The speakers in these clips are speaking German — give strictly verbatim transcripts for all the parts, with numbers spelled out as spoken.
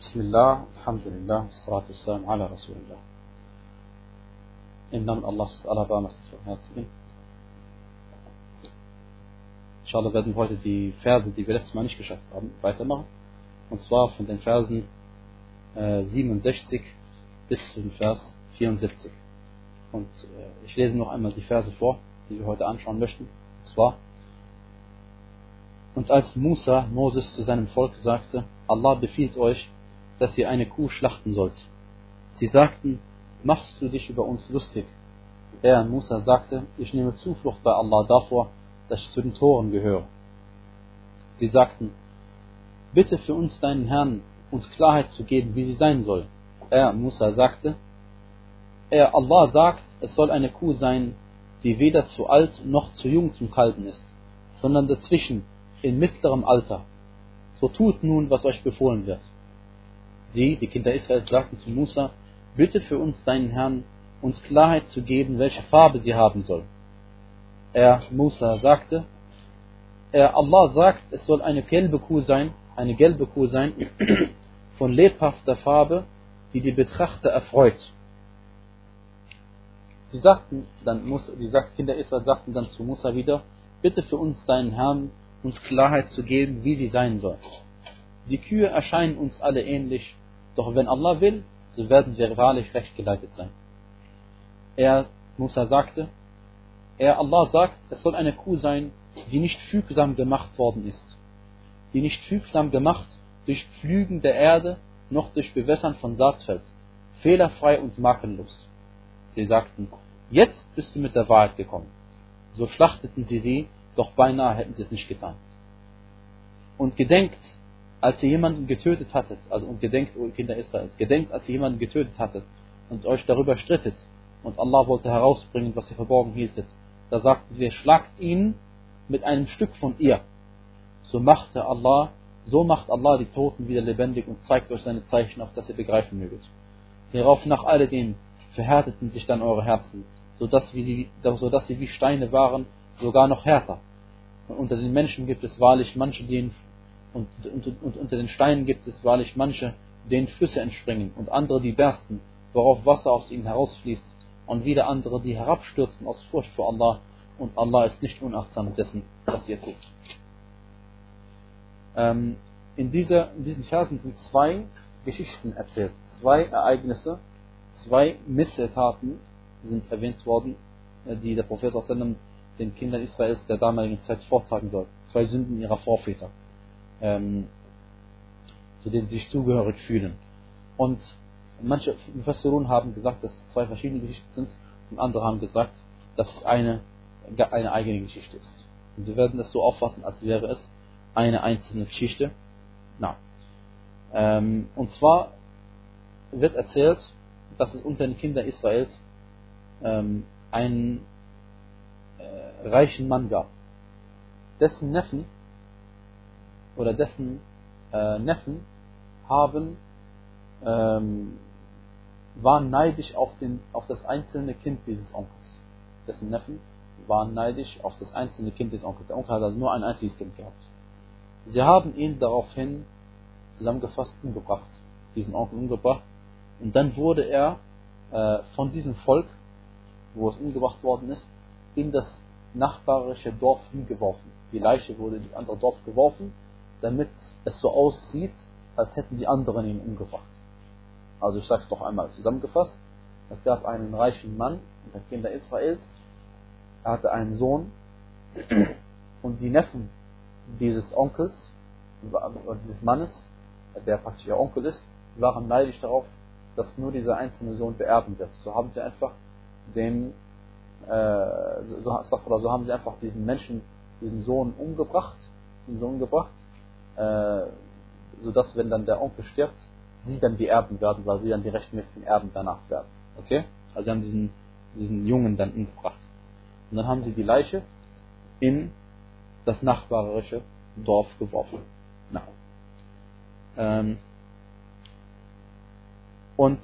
Bismillah, Alhamdulillah, Salatu Wassalam ala Rasulillah. Im Namen Allahs des Allerbarmers des Barmherzigen. Inshallah werden wir heute die Verse, die wir letztes Mal nicht geschafft haben, weitermachen. Und zwar von den Versen äh, siebenundsechzig bis zu dem Vers vierundsiebzig. Und äh, ich lese noch einmal die Verse vor, die wir heute anschauen möchten. Und zwar: Und als Musa Moses zu seinem Volk sagte: Allah befiehlt euch, dass ihr eine Kuh schlachten sollt. Sie sagten: Machst du dich über uns lustig? Er, Musa, sagte: Ich nehme Zuflucht bei Allah davor, dass ich zu den Toren gehöre. Sie sagten: Bitte für uns deinen Herrn, uns Klarheit zu geben, wie sie sein soll. Er, Musa, sagte: Er, Allah sagt, es soll eine Kuh sein, die weder zu alt noch zu jung zum Kalben ist, sondern dazwischen, in mittlerem Alter. So tut nun, was euch befohlen wird. Sie, die Kinder Israels, sagten zu Musa: Bitte für uns deinen Herrn, uns Klarheit zu geben, welche Farbe sie haben soll. Er, Musa, sagte: Er, Allah sagt, es soll eine gelbe Kuh sein, eine gelbe Kuh sein, von lebhafter Farbe, die die Betrachter erfreut. Sie sagten dann, Musa, die Kinder Israels sagten dann zu Musa wieder: Bitte für uns deinen Herrn, uns Klarheit zu geben, wie sie sein soll. Die Kühe erscheinen uns alle ähnlich, doch wenn Allah will, so werden wir wahrlich recht geleitet sein. Er, Musa, sagte: Er, Allah sagt, es soll eine Kuh sein, die nicht fügsam gemacht worden ist, die nicht fügsam gemacht durch Pflügen der Erde, noch durch Bewässern von Saatfeld, fehlerfrei und makellos. Sie sagten: Jetzt bist du mit der Wahrheit gekommen. So schlachteten sie sie, doch beinahe hätten sie es nicht getan. Und gedenkt, als ihr jemanden getötet hattet, also und gedenkt, o Kinder Israels, gedenkt, als ihr jemanden getötet hattet und euch darüber strittet, und Allah wollte herausbringen, was ihr verborgen hieltet, da sagten sie: Schlagt ihn mit einem Stück von ihr. So machte Allah, so macht Allah die Toten wieder lebendig und zeigt euch seine Zeichen, auf das ihr begreifen möget. Hierauf nach alledem verhärteten sich dann eure Herzen, so dass sie, so dass sie wie Steine waren, sogar noch härter. Und unter den Menschen gibt es wahrlich manche, denen und, und, und unter den Steinen gibt es wahrlich manche, denen Flüsse entspringen, und andere, die bersten, worauf Wasser aus ihnen herausfließt, und wieder andere, die herabstürzen aus Furcht vor Allah, und Allah ist nicht unachtsam dessen, was ihr tut. Ähm, in, dieser, in diesen Versen sind zwei Geschichten erzählt, zwei Ereignisse, zwei Missetaten sind erwähnt worden, die der Prophet sallallahu alaihi wasallam den Kindern Israels der damaligen Zeit vortragen soll. Zwei Sünden ihrer Vorväter, ähm, zu denen sie sich zugehörig fühlen. Und manche Mufassirun haben gesagt, dass es zwei verschiedene Geschichten sind, und andere haben gesagt, dass es eine, eine eigene Geschichte ist. Und wir werden das so auffassen, als wäre es eine einzelne Geschichte. Na. Ähm, und zwar wird erzählt, dass es unter den Kindern Israels ähm, einen äh, reichen Mann gab, dessen Neffen oder dessen äh, Neffen haben ähm, waren neidisch auf, den, auf das einzelne Kind dieses Onkels. Dessen Neffen waren neidisch auf das einzelne Kind des Onkels. Der Onkel hat also nur ein einziges Kind gehabt. Sie haben ihn daraufhin zusammengefasst umgebracht, diesen Onkel umgebracht, und dann wurde er äh, von diesem Volk, wo es umgebracht worden ist, in das nachbarische Dorf hingeworfen. Die Leiche wurde in das andere Dorf geworfen, damit es so aussieht, als hätten die anderen ihn umgebracht. Also ich sage es doch einmal zusammengefasst: Es gab einen reichen Mann unter Kinder Israels, er hatte einen Sohn, und die Neffen dieses Onkels, dieses Mannes, der praktisch ihr Onkel ist, waren neidisch darauf, dass nur dieser einzelne Sohn beerben wird. So haben sie einfach den, äh, so, so, so haben sie einfach diesen Menschen, diesen Sohn umgebracht, den Sohn umgebracht, äh, sodass, wenn dann der Onkel stirbt, sie dann die Erben werden, weil sie dann die rechtmäßigen Erben danach werden. Okay? Also sie haben diesen, diesen Jungen dann umgebracht. Und dann haben sie die Leiche in das nachbarische Dorf geworfen. Na. Ähm, und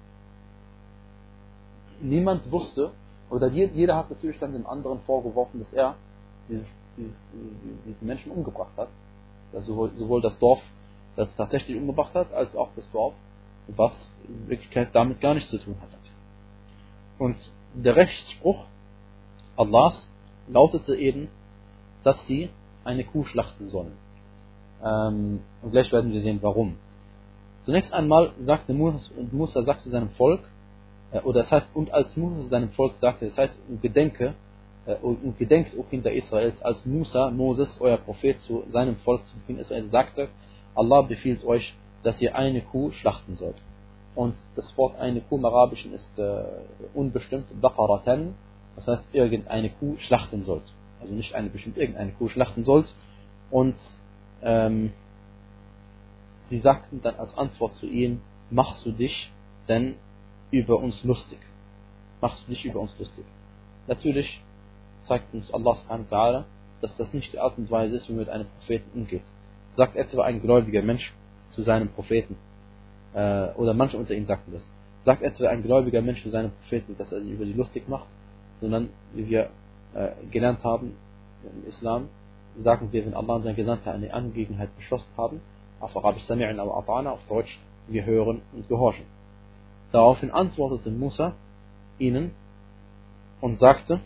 niemand wusste, oder jeder hat natürlich dann dem anderen vorgeworfen, dass er dieses, dieses, diesen Menschen umgebracht hat. Also sowohl, sowohl das Dorf das tatsächlich umgebracht hat, als auch das Dorf, was in Wirklichkeit damit gar nichts zu tun hatte. Und der Rechtsspruch Allahs lautete eben, dass sie eine Kuh schlachten sollen. Ähm, und gleich werden wir sehen, warum. Zunächst einmal sagte Musa, Musa sagte seinem Volk, äh, oder das heißt, und als Musa seinem Volk sagte, das heißt, und gedenke, äh, und gedenkt, O Kinder Israels, als Musa, Moses, euer Prophet, zu seinem Volk, zu Kinder Israels, sagte, Allah befiehlt euch, dass ihr eine Kuh schlachten sollt. Und das Wort eine Kuh im Arabischen ist äh, unbestimmt, Baqaratan, das heißt, irgendeine Kuh schlachten sollt. Also nicht eine bestimmt irgendeine Kuh schlachten sollt. Und ähm, sie sagten dann als Antwort zu ihm, machst du dich denn über uns lustig? Machst du dich über uns lustig? Natürlich zeigt uns Allah subhanahu wa ta'ala, dass das nicht die Art und Weise ist, wie man mit einem Propheten umgeht. Sagt etwa ein gläubiger Mensch zu seinem Propheten, äh, oder manche unter ihnen sagten das, sagt etwa ein gläubiger Mensch zu seinem Propheten, dass er sich über sie lustig macht, sondern wie wir äh, gelernt haben im Islam, sagen wir, wenn Allah und sein Gesandter eine Angelegenheit beschlossen haben, auf Arabisch Sami'an aber Ata'ana, auf Deutsch, wir hören und gehorchen. Daraufhin antwortete Musa ihnen und sagte,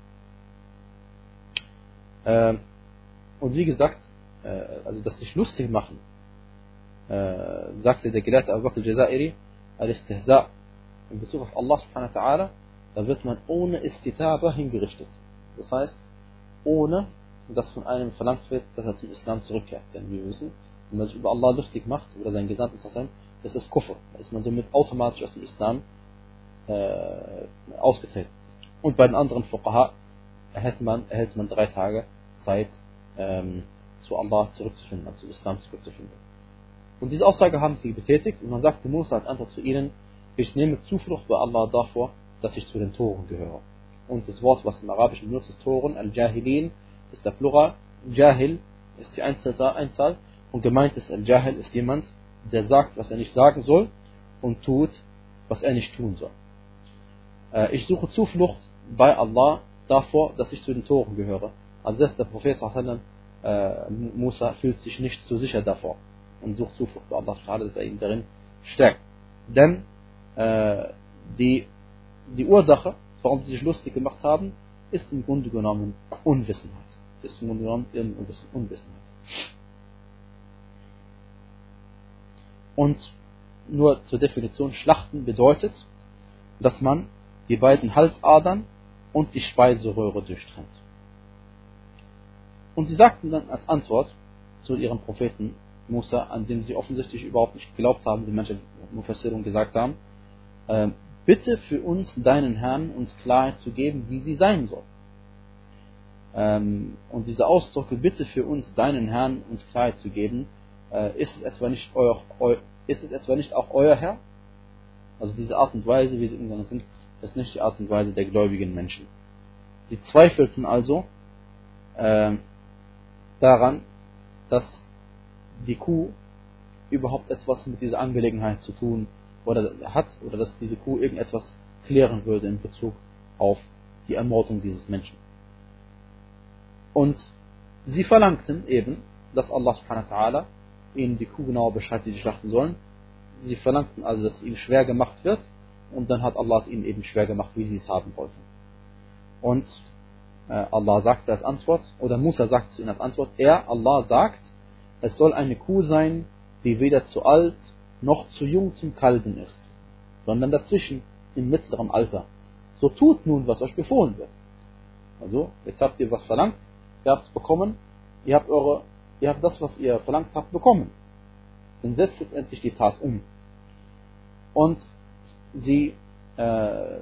äh, und wie gesagt, äh, also dass sich lustig machen, äh, sagte der Gelehrte Abu Bakr al-Jazairi, al-Istihza' in Bezug auf Allah subhanahu wa ta'ala, da wird man ohne Istitaba hingerichtet. Das heißt, ohne dass von einem verlangt wird, dass er zum Islam zurückkehrt. Denn wir wissen, wenn man sich über Allah lustig macht, oder seinen Gesandten, das ist Kufr. Da ist man somit automatisch aus dem Islam äh, ausgetreten. Und bei den anderen Fuqaha erhält man, erhält man drei Tage Zeit, ähm, zu Allah zurückzufinden, also zu Islam zurückzufinden. Und diese Aussage haben sie betätigt, und man sagte Musa als Antwort zu ihnen, ich nehme Zuflucht bei Allah davor, dass ich zu den Toren gehöre. Und das Wort, was im Arabischen benutzt ist, Toren, Al-Jahilin, ist der Plural, Jahil ist die Einzahl, und gemeint ist Al-Jahil ist jemand, der sagt, was er nicht sagen soll, und tut, was er nicht tun soll. Äh, ich suche Zuflucht bei Allah davor, dass ich zu den Toren gehöre. Also das ist der Prophet sallallahu alaihi wasallam, Musa fühlt sich nicht so sicher davor und sucht Zuflucht bei Allah, dass er ihn darin stärkt. Denn äh, die, die Ursache, warum sie sich lustig gemacht haben, ist im Grunde genommen Unwissenheit. Ist im Grunde genommen Unwissenheit. Und nur zur Definition, Schlachten bedeutet, dass man die beiden Halsadern und die Speiseröhre durchtrennt. Und sie sagten dann als Antwort zu ihrem Propheten Musa, an dem sie offensichtlich überhaupt nicht geglaubt haben, wie manche Mufassirun gesagt haben, äh, bitte für uns, deinen Herrn, uns Klarheit zu geben, wie sie sein soll. Ähm, und diese Ausdrücke, bitte für uns, deinen Herrn, uns Klarheit zu geben, äh, ist, es etwa nicht euer, eu, ist es etwa nicht auch euer Herr? Also diese Art und Weise, wie sie umgegangen sind, ist nicht die Art und Weise der gläubigen Menschen. Sie zweifelten also äh, daran, dass die Kuh überhaupt etwas mit dieser Angelegenheit zu tun oder hat, oder dass diese Kuh irgendetwas klären würde in Bezug auf die Ermordung dieses Menschen. Und sie verlangten eben, dass Allah subhanahu wa ta'ala ihnen die Kuh genau beschreibt, die sie schlachten sollen. Sie verlangten also, dass es ihnen schwer gemacht wird, und dann hat Allah es ihnen eben schwer gemacht, wie sie es haben wollten. Und äh, Allah sagte als Antwort, oder Musa sagte zu ihnen als Antwort, er, Allah sagt, es soll eine Kuh sein, die weder zu alt noch zu jung zum Kalben ist, sondern dazwischen im mittleren Alter. So tut nun, was euch befohlen wird. Also, jetzt habt ihr was verlangt, ihr habt es bekommen, ihr habt eure, ihr habt das, was ihr verlangt habt, bekommen. Dann setzt jetzt endlich die Tat um. Und sie, äh,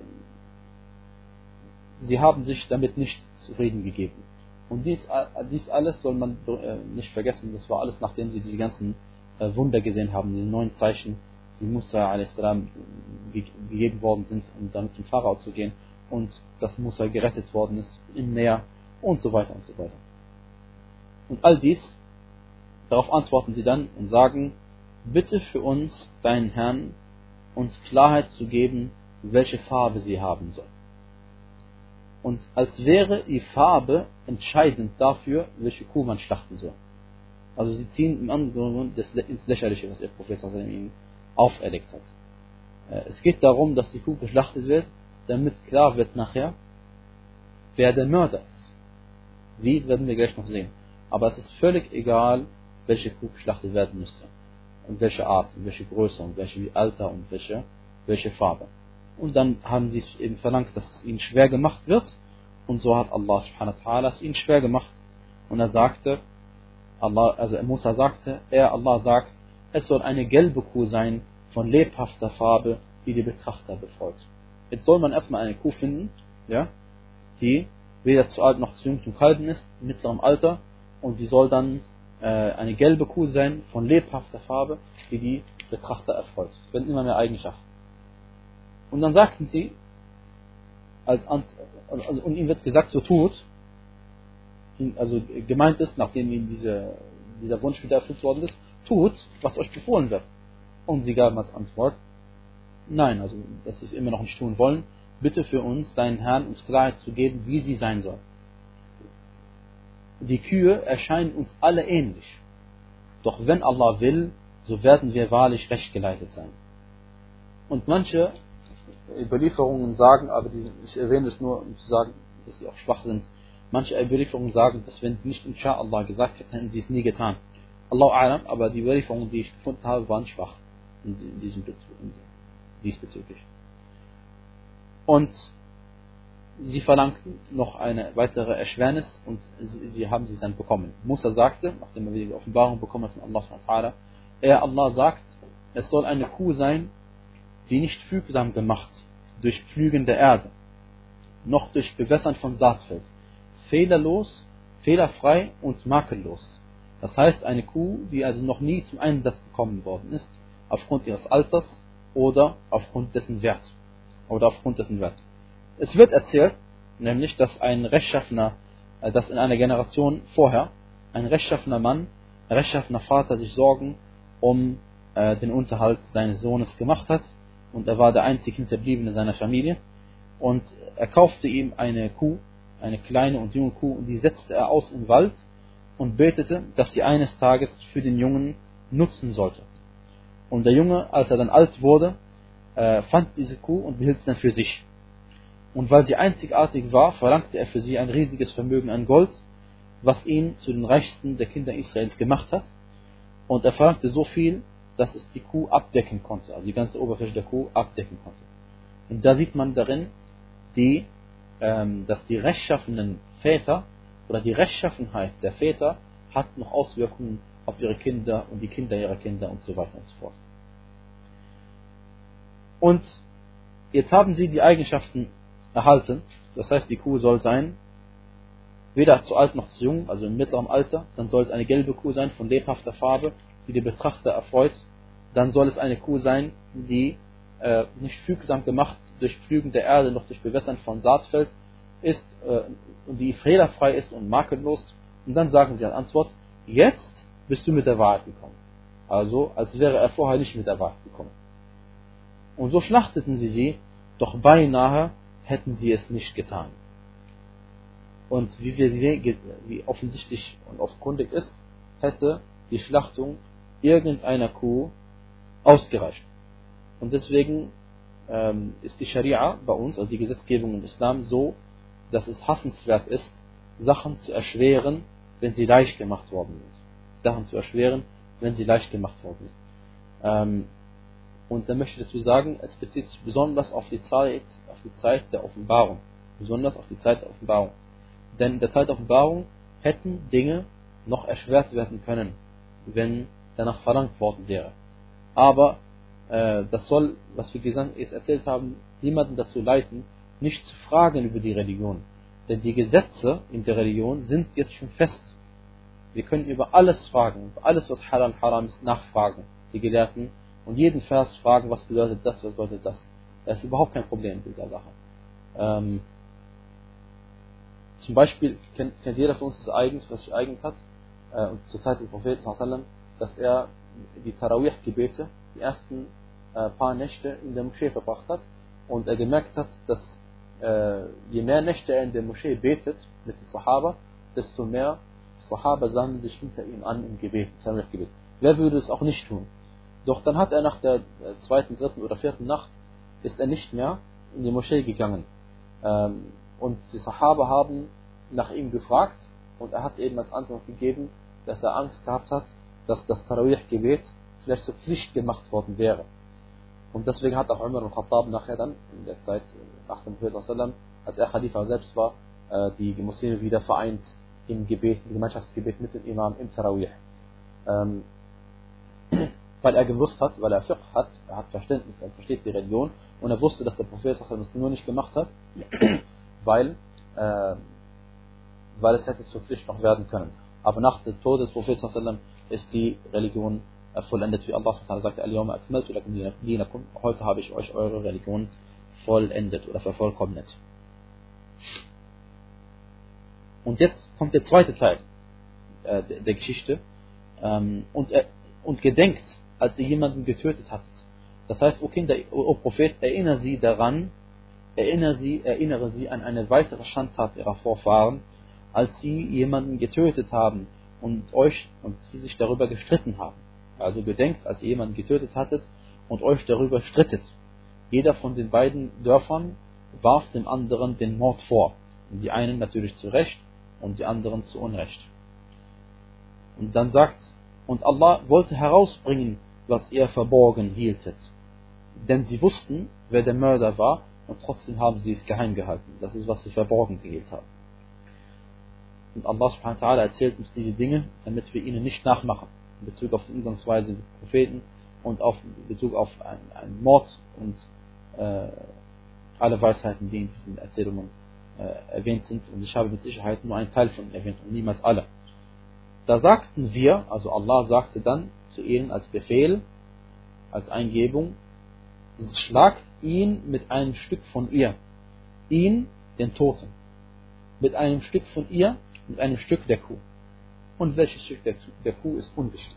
sie haben sich damit nicht zufrieden gegeben. Und dies, dies alles soll man äh, nicht vergessen, das war alles, nachdem sie diese ganzen äh, Wunder gesehen haben, diese neun Zeichen, die Musa a s. gegeben worden sind, um dann zum Pharao zu gehen, und dass Musa gerettet worden ist im Meer und so weiter und so weiter. Und all dies, darauf antworten sie dann und sagen, bitte für uns, deinen Herrn, uns Klarheit zu geben, welche Farbe sie haben soll. Und als wäre die Farbe entscheidend dafür, welche Kuh man schlachten soll. Also sie ziehen im anderen das ins Lächerliche, was ihr Prophet ihnen auferlegt hat. Es geht darum, dass die Kuh geschlachtet wird, damit klar wird nachher, wer der Mörder ist. Wie, werden wir gleich noch sehen. Aber es ist völlig egal, welche Kuh geschlachtet werden müsste. Und welche Art, und welche Größe, und welche Alter, und welche, welche Farbe. Und dann haben sie eben verlangt, dass es ihnen schwer gemacht wird. Und so hat Allah subhanahu wa ta'ala es ihnen schwer gemacht. Und er sagte, Allah, also Musa sagte, er, Allah sagt, es soll eine gelbe Kuh sein, von lebhafter Farbe, die die Betrachter befreut. Jetzt soll man erstmal eine Kuh finden, ja, die weder zu alt noch zu jung zum Kalben ist, in mittlerem Alter, und die soll dann äh, eine gelbe Kuh sein, von lebhafter Farbe, die die Betrachter erfreut. Es werden immer mehr Eigenschaften. Und dann sagten sie, als, also, und ihm wird gesagt, so tut, also gemeint ist, nachdem ihnen diese, dieser Wunsch wieder erfüllt worden ist, tut, was euch befohlen wird. Und sie gaben als Antwort, nein, also dass sie es immer noch nicht tun wollen, bitte für uns, deinen Herrn, uns Klarheit zu geben, wie sie sein soll. Die Kühe erscheinen uns alle ähnlich. Doch wenn Allah will, so werden wir wahrlich rechtgeleitet sein. Und manche Überlieferungen sagen, aber die, ich erwähne es nur, um zu sagen, dass sie auch schwach sind. Manche Überlieferungen sagen, dass wenn sie nicht Insha'Allah gesagt hätten, hätten sie es nie getan. Allahu A'lam, aber die Überlieferungen, die ich gefunden habe, waren schwach in diesem diesbezüglich. Und sie verlangten noch eine weitere Erschwernis und sie, sie haben sie dann bekommen. Musa sagte, nachdem er die Offenbarung bekommen hat von Allah subhanahu wa ta'ala, er, Allah sagt, es soll eine Kuh sein, die nicht fügsam gemacht durch Pflügen der Erde, noch durch Bewässern von Saatfeld, fehlerlos, fehlerfrei und makellos. Das heißt, eine Kuh, die also noch nie zum Einsatz gekommen worden ist, aufgrund ihres Alters oder aufgrund dessen Wert. Oder aufgrund dessen Wert. Es wird erzählt, nämlich, dass ein rechtschaffener, dass in einer Generation vorher, ein rechtschaffener Mann, ein rechtschaffener Vater sich Sorgen um äh, den Unterhalt seines Sohnes gemacht hat. Und er war der einzig Hinterbliebene seiner Familie. Und er kaufte ihm eine Kuh, eine kleine und junge Kuh, und die setzte er aus im Wald und betete, dass sie eines Tages für den Jungen nutzen sollte. Und der Junge, als er dann alt wurde, äh, fand diese Kuh und behielt sie dann für sich. Und weil sie einzigartig war, verlangte er für sie ein riesiges Vermögen an Gold, was ihn zu den reichsten der Kinder Israels gemacht hat. Und er verlangte so viel, dass es die Kuh abdecken konnte, also die ganze Oberfläche der Kuh abdecken konnte. Und da sieht man darin, die, ähm, dass die rechtschaffenen Väter oder die Rechtschaffenheit der Väter hat noch Auswirkungen auf ihre Kinder und die Kinder ihrer Kinder und so weiter und so fort. Und jetzt haben sie die Eigenschaften erhalten, das heißt, die Kuh soll sein, weder zu alt noch zu jung, also im mittleren Alter, dann soll es eine gelbe Kuh sein von lebhafter Farbe, die die Betrachter erfreut, dann soll es eine Kuh sein, die äh, nicht fügsam gemacht durch Pflügen der Erde, noch durch Bewässern von Saatfeld ist, äh, und die fehlerfrei ist und makellos. Und dann sagen sie als Antwort, jetzt bist du mit der Wahrheit gekommen. Also, als wäre er vorher nicht mit der Wahrheit gekommen. Und so schlachteten sie sie, doch beinahe hätten sie es nicht getan. Und wie wir sehen, wie offensichtlich und offenkundig ist, hätte die Schlachtung irgendeiner Kuh ausgereicht. Und deswegen ähm, ist die Scharia bei uns, also die Gesetzgebung im Islam, so, dass es hassenswert ist, Sachen zu erschweren, wenn sie leicht gemacht worden sind. Sachen zu erschweren, wenn sie leicht gemacht worden sind. Ähm, und dann möchte ich dazu sagen, es bezieht sich besonders auf die Zeit, auf die Zeit der Offenbarung. Besonders auf die Zeit der Offenbarung. Denn in der Zeit der Offenbarung hätten Dinge noch erschwert werden können, wenn danach verlangt worden wäre. Aber äh, das soll, was wir jetzt erzählt haben, niemanden dazu leiten, nicht zu fragen über die Religion. Denn die Gesetze in der Religion sind jetzt schon fest. Wir können über alles fragen, über alles, was halal und haram ist, nachfragen, die Gelehrten, und jeden Vers fragen, was bedeutet das, was bedeutet das. Das ist überhaupt kein Problem in dieser Sache. Ähm, zum Beispiel kennt, kennt jeder von uns das Eigens, was sich eignet hat, äh, und zur Zeit des Propheten, dass er die Tarawih-Gebete, die ersten äh, paar Nächte in der Moschee verbracht hat, und er gemerkt hat, dass äh, je mehr Nächte er in der Moschee betet mit den Sahaba, desto mehr Sahaba sammeln sich hinter ihm an im Gebet, im Tarawih-Gebet. Wer würde es auch nicht tun? Doch dann hat er nach der zweiten, dritten oder vierten Nacht, ist er nicht mehr in die Moschee gegangen. Und die Sahaba haben nach ihm gefragt und er hat eben als Antwort gegeben, dass er Angst gehabt hat, dass das Tarawih-Gebet vielleicht zur Pflicht gemacht worden wäre. Und deswegen hat auch Umar al-Khattab nachher dann, in der Zeit nach dem Prophet sallam, als er Khalifa selbst war, die Muslime wieder vereint im Gebet, im Gemeinschaftsgebet mit dem Imam im Tarawih. Ähm, weil er gewusst hat, weil er Fiqh hat, er hat Verständnis, er versteht die Religion und er wusste, dass der Prophet sallam es nur nicht gemacht hat, weil, äh, weil es hätte zur Pflicht noch werden können. Aber nach dem Tod des Propheten sallam ist die Religion vollendet, wie Allah sagte, Al-Yawma akmaltu lakum dinakum, heute habe ich euch eure Religion vollendet oder vervollkommnet. Und jetzt kommt der zweite Teil äh, der, der Geschichte ähm, und, äh, und gedenkt, als ihr jemanden getötet habt. Das heißt, o Kinder, o Prophet, erinnere sie daran, erinnere sie, erinnere sie an eine weitere Schandtat ihrer Vorfahren, als sie jemanden getötet haben und euch und sie sich darüber gestritten haben. Also gedenkt, als ihr jemanden getötet hattet und euch darüber strittet. Jeder von den beiden Dörfern warf dem anderen den Mord vor. Und die einen natürlich zu Recht und die anderen zu Unrecht. Und dann sagt, und Allah wollte herausbringen, was ihr verborgen hieltet. Denn sie wussten, wer der Mörder war und trotzdem haben sie es geheim gehalten. Das ist, was sie verborgen gehielt haben. Und Allah subhanahu wa ta'ala erzählt uns diese Dinge, damit wir ihnen nicht nachmachen. In Bezug auf die Umgangsweise mit Propheten und auf in Bezug auf einen, einen Mord und äh, alle Weisheiten, die in diesen Erzählungen äh, erwähnt sind. Und ich habe mit Sicherheit nur einen Teil von ihnen erwähnt und niemals alle. Da sagten wir, also Allah sagte dann zu ihnen als Befehl, als Eingebung, schlagt ihn mit einem Stück von ihr, ihn, den Toten, mit einem Stück von ihr, mit einem Stück der Kuh. Und welches Stück der, der Kuh ist unwichtig.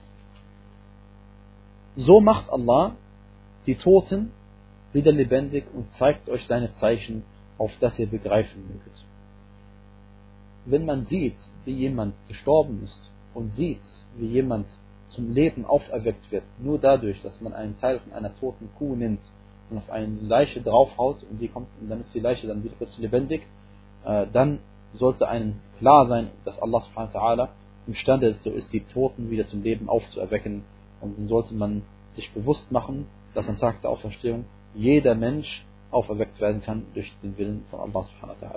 So macht Allah die Toten wieder lebendig und zeigt euch seine Zeichen, auf das ihr begreifen möget. Wenn man sieht, wie jemand gestorben ist und sieht, wie jemand zum Leben auferweckt wird, nur dadurch, dass man einen Teil von einer toten Kuh nimmt und auf eine Leiche draufhaut und die kommt und dann ist die Leiche dann wieder plötzlich lebendig, äh, dann sollte einem klar sein, dass Allah subhanahu wa ta'ala imstande so ist, die Toten wieder zum Leben aufzuerwecken. Und dann sollte man sich bewusst machen, dass am Tag der Auferstehung jeder Mensch auferweckt werden kann durch den Willen von Allah subhanahu wa ta'ala.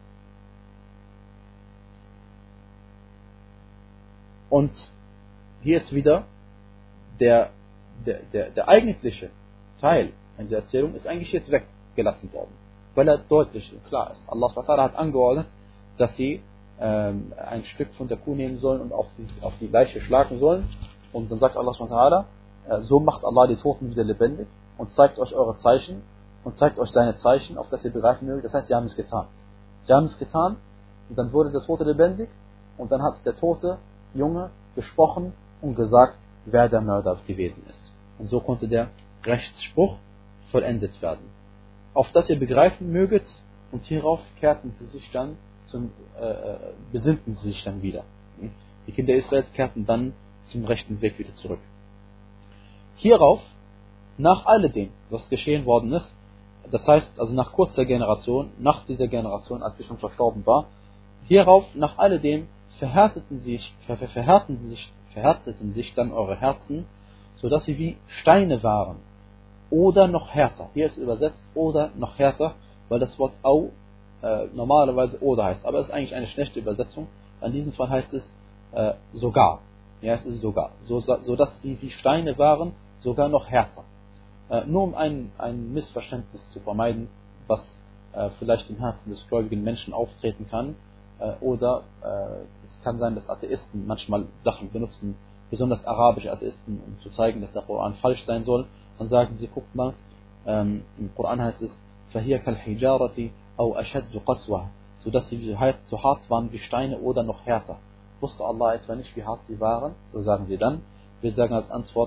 Und hier ist wieder der, der, der, der eigentliche Teil dieser Erzählung ist eigentlich jetzt weggelassen worden, weil er deutlich und klar ist. Allah subhanahu wa ta'ala hat angeordnet, dass sie ähm, ein Stück von der Kuh nehmen sollen und auf die, auf die Leiche schlagen sollen. Und dann sagt Allah subhanahu wa ta'ala, äh, so macht Allah die Toten wieder lebendig und zeigt euch eure Zeichen und zeigt euch seine Zeichen, auf das ihr begreifen mögt. Das heißt, sie haben es getan. Sie haben es getan und dann wurde der Tote lebendig und dann hat der tote Junge gesprochen und gesagt, wer der Mörder gewesen ist. Und so konnte der Rechtsspruch vollendet werden. Auf das ihr begreifen möget und hierauf kehrten sie sich dann zum, äh, besinnten sie sich dann wieder. Die Kinder Israels kehrten dann zum rechten Weg wieder zurück. Hierauf, nach alledem, was geschehen worden ist, das heißt, also nach kurzer Generation, nach dieser Generation, als sie schon verstorben war, hierauf, nach alledem, verhärteten sich, ver, verhärteten sich, verhärteten sich dann eure Herzen, sodass sie wie Steine waren. Oder noch härter. Hier ist übersetzt, oder noch härter, weil das Wort au äh, normalerweise oder heißt. Aber es ist eigentlich eine schlechte Übersetzung. In diesem Fall heißt es äh, sogar. Ja, es ist sogar. So, sodass sie wie Steine waren, sogar noch härter. Äh, nur um ein, ein Missverständnis zu vermeiden, was äh, vielleicht im Herzen des gläubigen Menschen auftreten kann. Äh, oder äh, es kann sein, dass Atheisten manchmal Sachen benutzen, besonders arabische Atheisten, um zu zeigen, dass der Koran falsch sein soll. Dann sagen sie, guckt mal, ähm, im Koran heißt es, فَهِيَ كَالْحِجَارَةِ أَوْ أَشَدُّ قَسْوَةً, sodass sie so hart waren wie Steine oder noch härter. Wusste Allah etwa nicht, wie hart sie waren? So sagen sie dann. Wir sagen als Antwort,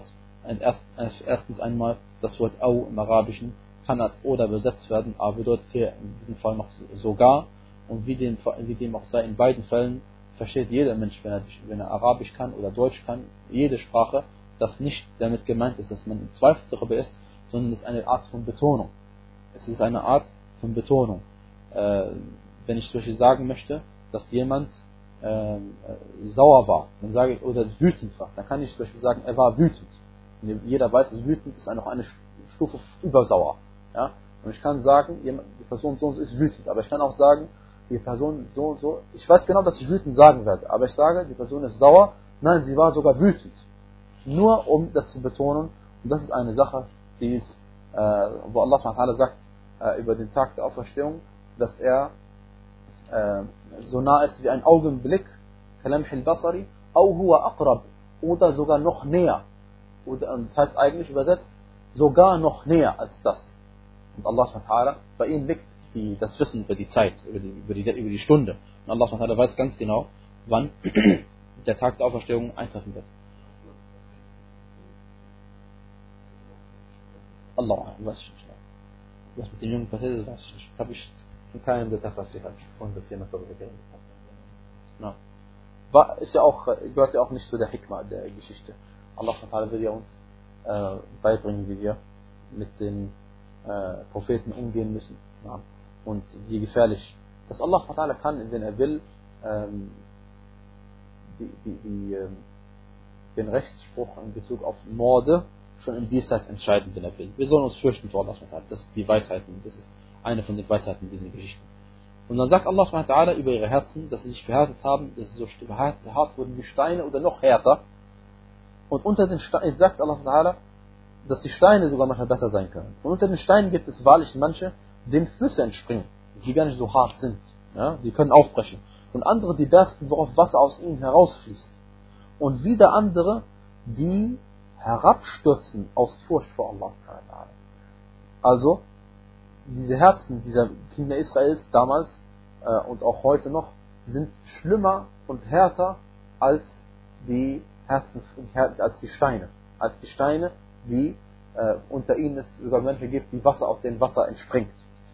erstens einmal, das Wort au im Arabischen kann als oder übersetzt werden, aber bedeutet hier in diesem Fall noch sogar. Und wie dem, wie dem auch sei, in beiden Fällen versteht jeder Mensch, wenn er, wenn er Arabisch kann oder Deutsch kann, jede Sprache, dass nicht damit gemeint ist, dass man im Zweifel darüber ist, sondern es ist eine Art von Betonung. Es ist eine Art von Betonung. Äh, wenn ich zum Beispiel sagen möchte, dass jemand äh, sauer war, dann sage ich, oder wütend war, dann kann ich zum Beispiel sagen, er war wütend. Und jeder weiß, dass wütend ist noch eine Stufe über sauer. Ja? Und ich kann sagen, die Person so und so ist wütend, aber ich kann auch sagen, die Person so und so, ich weiß genau, dass ich wütend sagen werde, aber ich sage, die Person ist sauer, nein, sie war sogar wütend. Nur um das zu betonen, und das ist eine Sache, die ist, äh, wo Allah subhanahu wa ta'ala sagt, äh, über den Tag der Auferstehung, dass er äh, so nah ist wie ein Augenblick, kalamh al-basari, au huwa aqrab, oder sogar noch näher. Oder, das heißt eigentlich übersetzt, sogar noch näher als das. Und Allah subhanahu wa ta'ala, bei ihm liegt die, das Wissen über die Zeit, über die, über, die, über die Stunde. Und Allah subhanahu wa ta'ala weiß ganz genau, wann der Tag der Auferstehung eintreffen wird. Allah, weiß ich nicht. Was mit den Jungen passiert ist, weiß ich nicht. Habe ich in keinem Detail passiert, und das hier noch darüber geredet habe. War, ist ja auch, gehört ja auch nicht zu der Hikmah der Geschichte. Allah subhanahu wa ta'ala will ja uns äh, beibringen, wie wir mit den äh, Propheten umgehen müssen. Ja. Und wie gefährlich. Dass Allah subhanahu wa ta'ala kann, wenn er will, ähm, die, die, die, ähm, den Rechtsspruch in Bezug auf Morde schon im Diesseits entscheiden, wenn er will. Wir sollen uns fürchten vor Allah subhanahu wa ta'ala. Das ist die Weisheiten, das ist eine von den Weisheiten dieser Geschichten. Und dann sagt Allah subhanahu wa ta'ala über ihre Herzen, dass sie sich verhärtet haben, dass sie so hart wurden wie Steine oder noch härter. Und unter den Steinen sagt Allah subhanahu wa ta'ala, dass die Steine sogar manchmal besser sein können. Und unter den Steinen gibt es wahrlich manche, denen Flüsse entspringen, die gar nicht so hart sind. Ja? Die können aufbrechen. Und andere, die bersten, worauf Wasser aus ihnen herausfließt. Und wieder andere, die herabstürzen aus Furcht vor Allah. Also, diese Herzen dieser Kinder Israels damals äh, und auch heute noch sind schlimmer und härter als die Herzen, als die Steine. Als die Steine, die äh, unter ihnen es sogar Menschen gibt, die Wasser aus dem Wasser entspringt.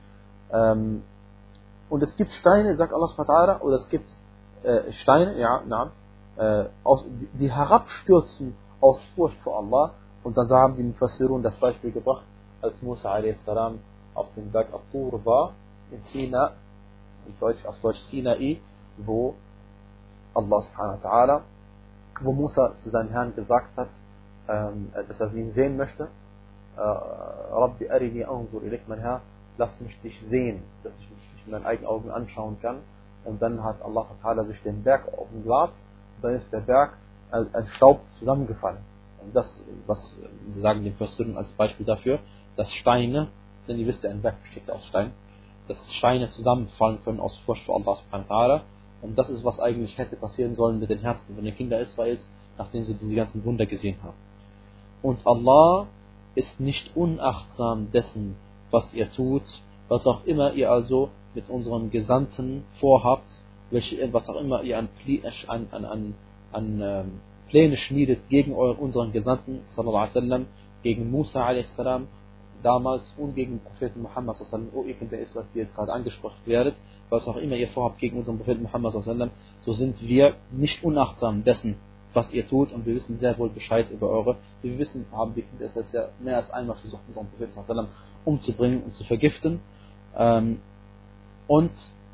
Ähm, und es gibt Steine, sagt Allah subhanahu wa ta'ala, oder es gibt äh, Steine, ja, na, äh, aus, die, die herabstürzen aus Furcht vor Allah. Und dann haben die Mufassirun das Beispiel gebracht, als Musa a s. auf dem Berg At-Tur war, in Sina, in Deutsch, auf Deutsch Sinai, wo Allah subhanahu wa ta'ala, wo Musa zu seinem Herrn gesagt hat, ähm, dass er ihn sehen möchte. äh, Rabbi arini anzur ilayk, mein Herr, lass mich dich sehen, dass ich mich nicht mit meinen eigenen Augen anschauen kann. Und dann hat Allah ta'ala sich den Berg offenbart, dann ist der Berg als, als Staub zusammengefallen. Und das, was sie sagen den Fürsten als Beispiel dafür, dass Steine, denn ihr wisst ja, ein Berg besteht aus Stein, dass Steine zusammenfallen können aus Furcht vor Allah subhanahu wa ta'ala. Und das ist, was eigentlich hätte passieren sollen mit den Herzen von den Kindern Israels, nachdem sie diese ganzen Wunder gesehen haben. Und Allah ist nicht unachtsam dessen, was ihr tut, was auch immer ihr also mit unseren Gesandten vorhabt, welche, was auch immer ihr an, an, an, an, an ähm, Pläne schmiedet gegen euren, unseren Gesandten, sallallahu alaihi wasallam, gegen Musa alaihi salam, damals und gegen den Propheten Muhammad sallallahu alaihi wasallam, oh ihr Kinder Israels, die jetzt gerade angesprochen werdet, was auch immer ihr vorhabt gegen unseren Propheten Muhammad sallallahu alaihi wasallam, so sind wir nicht unachtsam dessen, was ihr tut, und wir wissen sehr wohl Bescheid über eure. Wir wissen, haben die Kinder Israels ja mehr als einmal versucht, unseren Propheten sallallahu alaihi wasallam umzubringen und zu vergiften. Ähm, und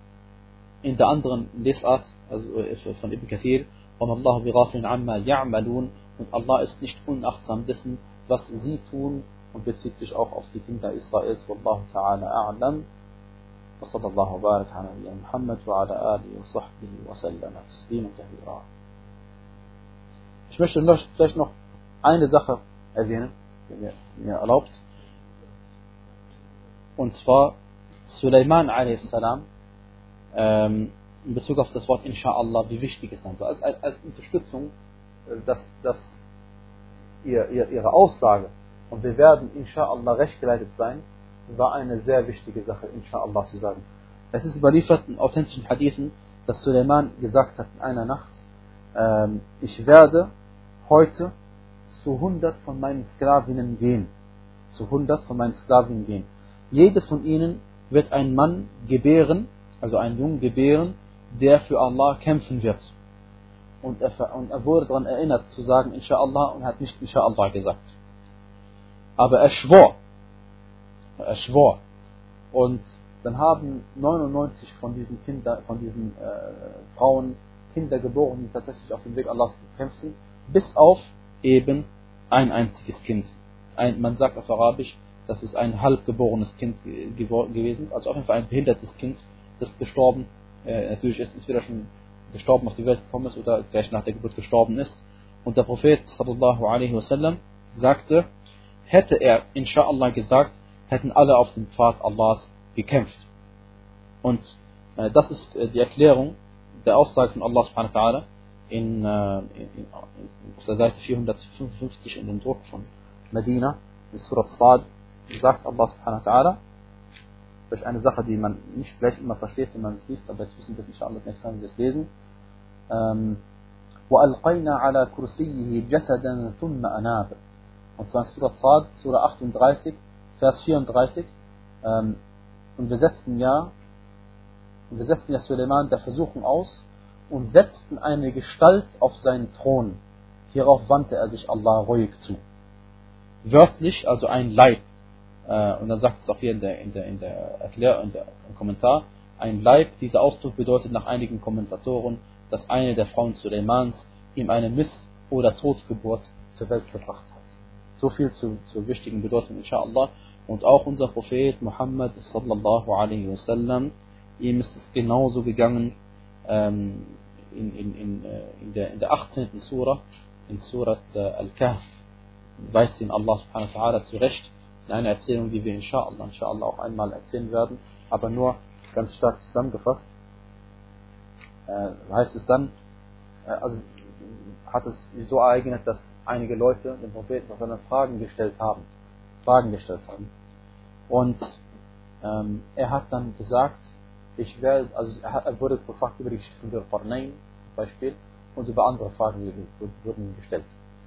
in der anderen Lesart, also von Ibn Kathir, und Allah bighafilin amma ya'malun, und Allah ist nicht unachtsam dessen, was sie tun, und bezieht sich auch auf die Kinder Israels. Wallahu ta'ala a'lam. Wa sallallahu wa barak ala nabiyyina Muhammad wa ala alihi wa sahbihi wa sallam tasliman kathira. Ich möchte noch, vielleicht noch eine Sache erwähnen, wenn ihr mir erlaubt. Und zwar Sulaiman a.s. Ähm, in Bezug auf das Wort Insha'Allah, wie wichtig es dann war. Als, als, als Unterstützung, dass, dass ihr, ihr, ihre Aussage, und wir werden Insha'Allah rechtgeleitet sein, war eine sehr wichtige Sache, Insha'Allah zu sagen. Es ist überliefert in authentischen Hadithen, dass Sulaiman gesagt hat in einer Nacht, ähm, ich werde heute zu hundert von meinen Sklavinnen gehen. Zu hundert von meinen Sklavinnen gehen. Jede von ihnen wird einen Mann gebären, also einen Jungen gebären, der für Allah kämpfen wird. und er, und er wurde daran erinnert zu sagen Insha'Allah und hat nicht Insha'Allah gesagt. Aber er schwor, er schwor. Und dann haben neunundneunzig von diesen Kinder, von diesen äh, Frauen Kinder geboren, die tatsächlich auf dem Weg Allahs gekämpft sind, bis auf eben ein einziges Kind. Ein, man sagt auf Arabisch, dass es ein halbgeborenes Kind gewesen ist, also auf jeden Fall ein behindertes Kind, das gestorben, äh, natürlich ist entweder schon gestorben auf die Welt gekommen ist oder gleich nach der Geburt gestorben ist. Und der Prophet sallallahu alaihi wasallam sagte, hätte er Insha'Allah gesagt, hätten alle auf dem Pfad Allahs gekämpft. Und äh, das ist äh, die Erklärung der Aussage von Allah subhanahu wa ta'ala in, äh, in, in, auf der Seite vierhundertfünfundfünfzig in dem Druck von Medina, in Surat Sad, sagt Allah subhanahu wa ta'ala, durch eine Sache, die man nicht vielleicht immer versteht, wenn man es liest, aber jetzt wissen wir es inshallah das nächste Mal, wenn wir es lesen. Ähm, وَأَلْقَيْنَا عَلَى كُرْسِيِّهِ جَسَدًا ثُمَّ أَنَابَ. Und zwar in Surat Sad, Surah achtunddreißig, Vers vierunddreißig. Ähm, und wir setzten ja, und wir setzten ja Suleiman der Versuchung aus und setzten eine Gestalt auf seinen Thron. Hierauf wandte er sich Allah ruhig zu. Wörtlich, also ein Leib. Äh, und dann sagt es auch hier in der, in der, in der Erklärung, in der, im Kommentar, ein Leib. Dieser Ausdruck bedeutet nach einigen Kommentatoren, dass eine der Frauen Suleimans ihm eine Miss- oder Totgeburt zur Welt gebracht hat. So viel zu, zur wichtigen Bedeutung, inshallah. Und auch unser Prophet Muhammad sallallahu alaihi wasallam, ihm ist es genauso gegangen, ähm, in, in, in, in, der, in der achtzehnten Surah, in Surat äh, Al-Kahf, weist ihn Allah subhanahu wa ta'ala zurecht, in einer Erzählung, die wir inshallah, inshallah auch einmal erzählen werden, aber nur ganz stark zusammengefasst. Äh, heißt es dann, äh, also hat es sich so ereignet, dass einige Leute den Propheten auf seine Fragen gestellt haben, Fragen gestellt haben. Und ähm, er hat dann gesagt, ich werde, also er wurde gefragt über die Geschichte von Dhul-Qarnayn zum Beispiel und über andere Fragen, die wurden gestellt.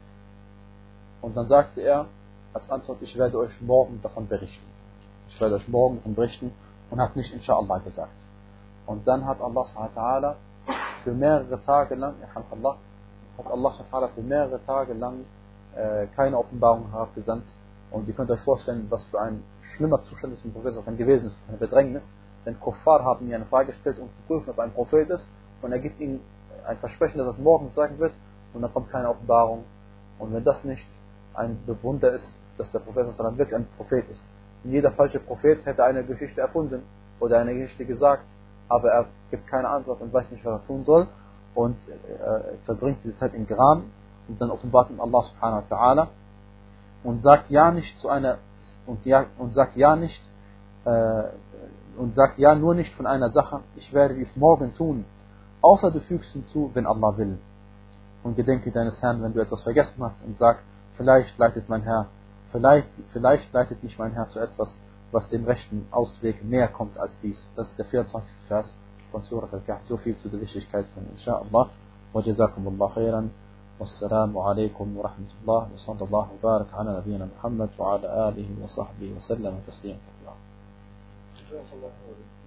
Und dann sagte er als Antwort, ich werde euch morgen davon berichten. Ich werde euch morgen davon berichten und hat nicht Insha'Allah gesagt. Und dann hat Allah subhanahu wa ta'ala für mehrere Tage lang, Allah, hat Allah subhanahu wa ta'ala für mehrere Tage lang äh, keine Offenbarung herabgesandt. Und ihr könnt euch vorstellen, was für ein schlimmer Zustand des Propheten dann gewesen ist, eine Bedrängnis. Denn Kuffar haben ihm eine Frage gestellt und geprüft, ob er ein Prophet ist. Und er gibt ihnen ein Versprechen, dass er es morgen sagen wird. Und dann kommt keine Offenbarung. Und wenn das nicht ein Wunder ist, dass der Prophet wirklich ein Prophet ist. Und jeder falsche Prophet hätte eine Geschichte erfunden oder eine Geschichte gesagt, aber er gibt keine Antwort und weiß nicht, was er tun soll. Und äh, verbringt diese Zeit im Gram und dann offenbart ihm Allah subhanahu wa ta'ala und sagt ja nicht zu einer und ja und sagt ja nicht äh, und sagt ja nur nicht von einer Sache, ich werde dies morgen tun, außer du fügst hinzu, wenn Allah will. Und gedenke deines Herrn, wenn du etwas vergessen hast und sagst, vielleicht leitet mein Herr, vielleicht, vielleicht leitet mich mein Herr zu etwas, was dem rechten Ausweg näher kommt als dies. Das ist der vierundzwanzigste Vers von Surat Al-Kahf. So viel zu der Wichtigkeit von Insha'Allah. Wa jazakumullah khairan. Wassalamu alaikum wa rahmatullah. Wa sallallahu wa barak ala nabiyyina Muhammad wa ala alihi wa sahbihi wa sallam. Taslim.